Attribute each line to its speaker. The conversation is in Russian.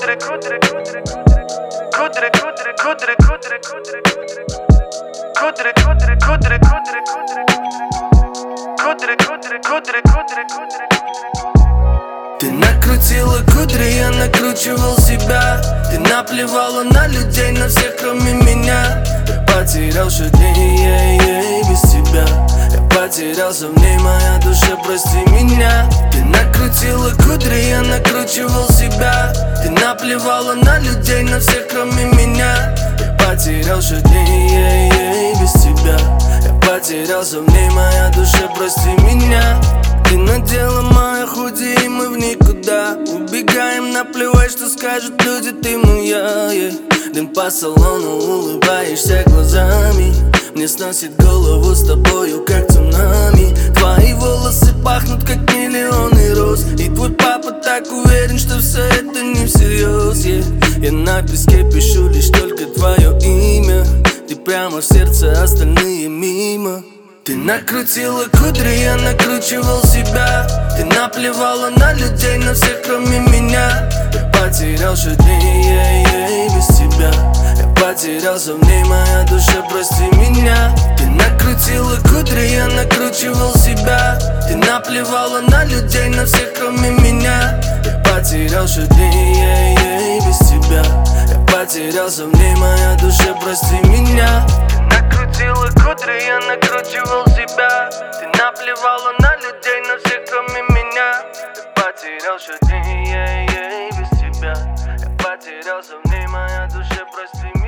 Speaker 1: кудри, кудри, кудри, кудри, кудри, кудри, кудри, кудри, кудри, кудри, кудри, кудри, кудри, кудри, кудри, кудри, кудри. Ты накрутила кудри, я накручивал себя. Ты наплевала на людей, на всех кроме меня. Я потерял дней без тебя. Я потерялся в ней, моя душа, прости меня. Ты накрутила кудри, я накручивал себя. Ты наплевала на людей, на всех кроме меня. Я потерял дней без тебя. Я потерялся в ней, моя душа, прости меня. Ты надела мои худи, и мы в никуда убегаем, наплевать, что скажут люди, ты моя, Дым по салону, улыбаешься глазами. Мне сносит голову с тобою, как цунами. Твои волосы пахнут, как миллионы роз. И твой папа так уверен, что все это не всерьез, Я на песке пишу лишь только твое имя. Ты прямо в сердце, остальные мимо. Ты накрутила кудри, я накручивал себя. Ты наплевала на людей, на всех кроме меня. Я потерял дней без тебя. Я потерялся в ней, моя душа, прости меня. Ты накрутила кудри, я накручивал себя. Ты наплевала на людей, на всех кроме меня. Я потерял дней без тебя. Я потерялся в ней, моя душа, прости меня. Накрутила кудри, я накручивал себя. Ты наплевала на людей, на всех кроме меня. Я потерял дней без тебя. Я потерялся в ней, моя душа, прости меня.